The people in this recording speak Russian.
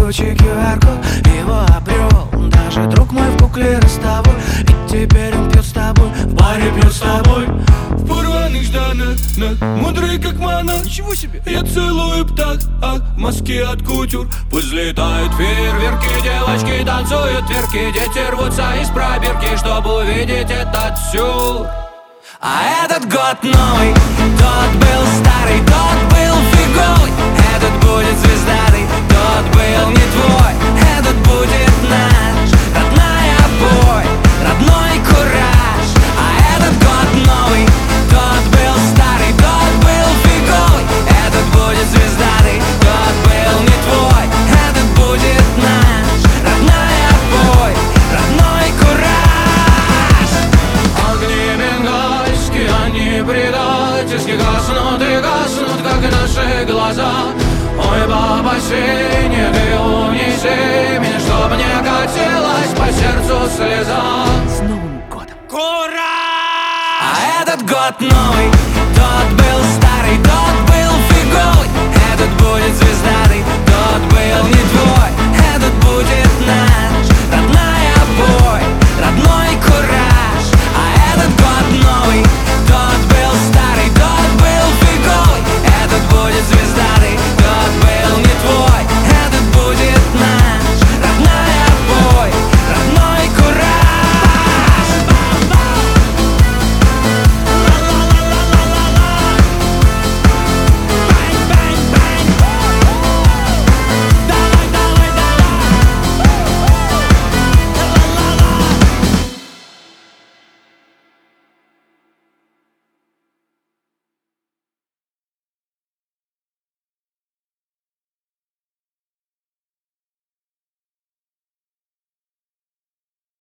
круче QR-код. Его обрел даже друг мой в кукле ростовой. И теперь он пьет с тобой, в баре пьет с тобой. В порванных штанах, мудрый как монах. Ничего себе! Я целую птах, маски от кутюр. Пусть взлетают фейерверки, девочки танцуют тверки. Дети рвутся из пробирки, чтобы увидеть этот сюр. А этот год новый, тот был старый, тот был фиговый. Этот будет звездатый, тот был не твой. Этот будет наш, родная бой, родной кураж. А этот год новый, тот был старый, тот был фиговый. Этот будет звездатый, тот был не твой. Этот будет наш, родная бой, родной кураж. Огни бенгальские, они предательски гаснут и гаснут, как наши глаза. Ой, баба синяя, ты унеси меня, чтоб не катилась по сердцу слеза. С Новым годом! Кураж! А этот год новый, тот был старый.